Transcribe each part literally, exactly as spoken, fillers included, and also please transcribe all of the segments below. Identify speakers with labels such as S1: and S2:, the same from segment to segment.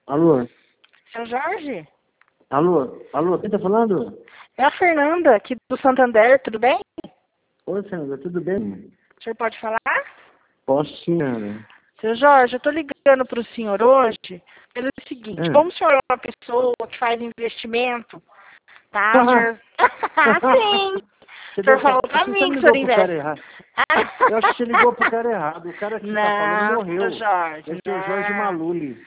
S1: Alô?
S2: Seu Jorge?
S1: Alô? Alô? Quem tá falando?
S2: É a Fernanda, aqui do Santander, tudo bem?
S1: Oi, Fernanda, tudo bem?
S2: O senhor pode falar?
S1: Posso sim, Ana.
S2: Seu Jorge, eu tô ligando pro senhor hoje pelo seguinte,
S1: É.
S2: como o senhor é uma pessoa que faz investimento, tá? O senhor... Sim!
S1: Você
S2: O senhor
S1: deve
S2: falou
S1: tá-
S2: pra
S1: acho que você
S2: mim que o
S1: ligou
S2: senhor
S1: pro cara
S2: investe.
S1: errado. Eu acho que você ligou pro cara errado. O cara que você tá falando
S2: Não,
S1: morreu.
S2: seu Jorge,
S1: Esse é o
S2: não.
S1: Jorge Maluli.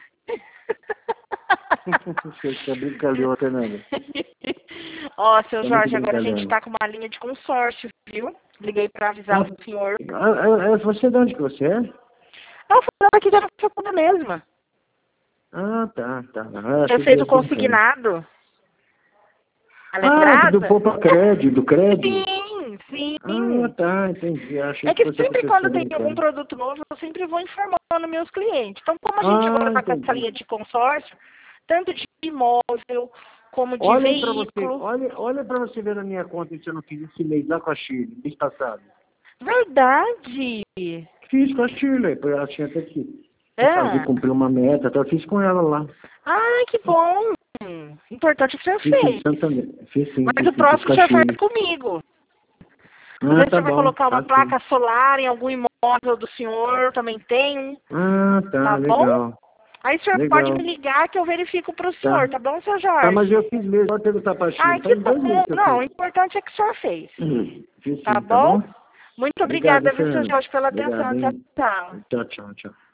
S1: Você tá brincalhão, Fernanda.
S2: Ó, seu
S1: Tá muito
S2: Jorge, agora a gente
S1: brincalhão.
S2: tá com uma linha de consórcio, viu? Liguei pra avisar
S1: Ah,
S2: o senhor.
S1: ah, ah, você de onde que você é?
S2: Eu falava aqui da Faculdade mesmo.
S1: Ah, tá, tá. Ah,
S2: Foi
S1: achei que
S2: feito
S1: era brincando.
S2: consignado. Tá
S1: Ah, do
S2: lembrada?
S1: Poupa Crédito, do crédito?
S2: Sim,
S1: Ah,
S2: sim.
S1: tá, entendi. Achei
S2: É
S1: que
S2: que
S1: fosse a
S2: sempre
S1: pessoa
S2: quando tem algum
S1: brincando.
S2: produto novo, eu sempre vou informando meus clientes. Então, como a gente agora
S1: Ah,
S2: está com essa
S1: entendi.
S2: linha de consórcio, tanto de imóvel como de
S1: Olha aí pra você,
S2: veículo.
S1: olha, olha pra você ver na minha conta se eu não fiz esse mês lá com a Shirley, mês passado.
S2: Verdade!
S1: Fiz com a Shirley, porque ela tinha até que que fazer,
S2: É.
S1: cumprir uma meta, então eu fiz com ela lá.
S2: Ai, que bom! Importante que o senhor
S1: Fiz sim,
S2: fez.
S1: Santander. Fiz sim,
S2: Mas
S1: fiz
S2: o
S1: sim, fiz
S2: próximo
S1: com
S2: o
S1: a
S2: senhor faz
S1: Shirley.
S2: comigo. Não
S1: Ah,
S2: sei se o
S1: tá
S2: senhor vai
S1: bom,
S2: colocar uma
S1: tá sim.
S2: placa solar em algum imóvel do senhor, também tem,
S1: Ah, tá,
S2: tá bom?
S1: legal.
S2: Aí o senhor pode
S1: Legal.
S2: me ligar que eu verifico pro
S1: Tá.
S2: senhor, tá bom, seu
S1: Tá, mas
S2: Jorge?
S1: eu fiz mesmo, pode perguntar pra
S2: Ai,
S1: Shirley.
S2: que
S1: Faz
S2: bom.
S1: dois meses que eu
S2: Não, o
S1: fiz.
S2: importante é que o senhor fez.
S1: Hum, Fiz
S2: Tá
S1: sim, tá
S2: bom?
S1: bom?
S2: Muito
S1: Obrigado,
S2: obrigada, viu, seu
S1: Fernando.
S2: Jorge, pela
S1: Obrigado,
S2: atenção. Tchau,
S1: hein?
S2: tchau.
S1: Tchau, tchau, tchau.